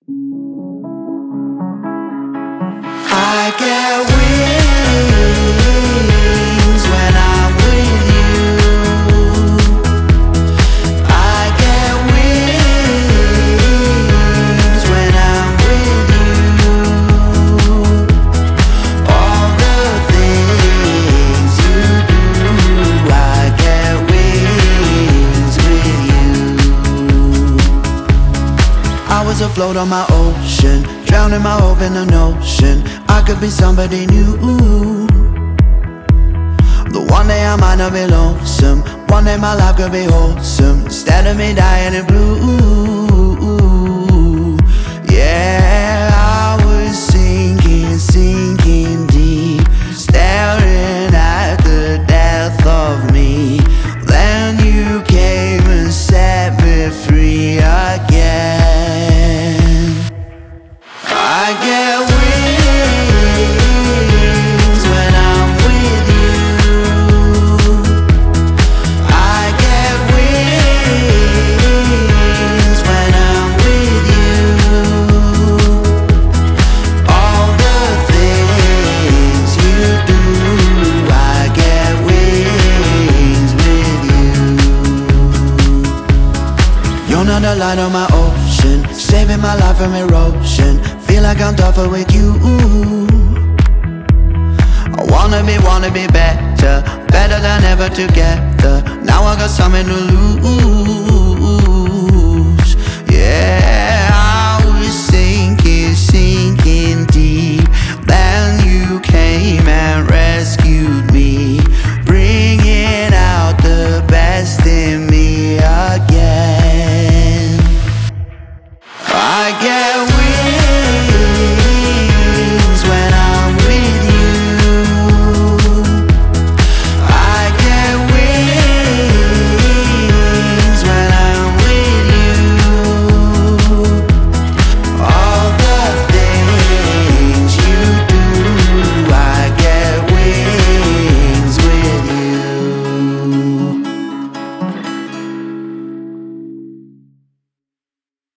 I get wings when I'm with you. I get wings when I'm with you. All the things you do, I get wings with you. I was afloat on my ocean, drowning my hope in an ocean. I could be somebody new. The one day I might not be lonesome, one day my life could be wholesome, instead of me dying in blue. Yeah, I was sinking deep, staring at the death of me. Then you came and set me free again. I get wings when I'm with you. I get wings when I'm with you. All the things you do, I get wings with you. You're not the light on my ocean, saving my life from erosion. Feel like I'm tougher with you. I wanna be better, better than ever together. Now I got something to lose. Yeah.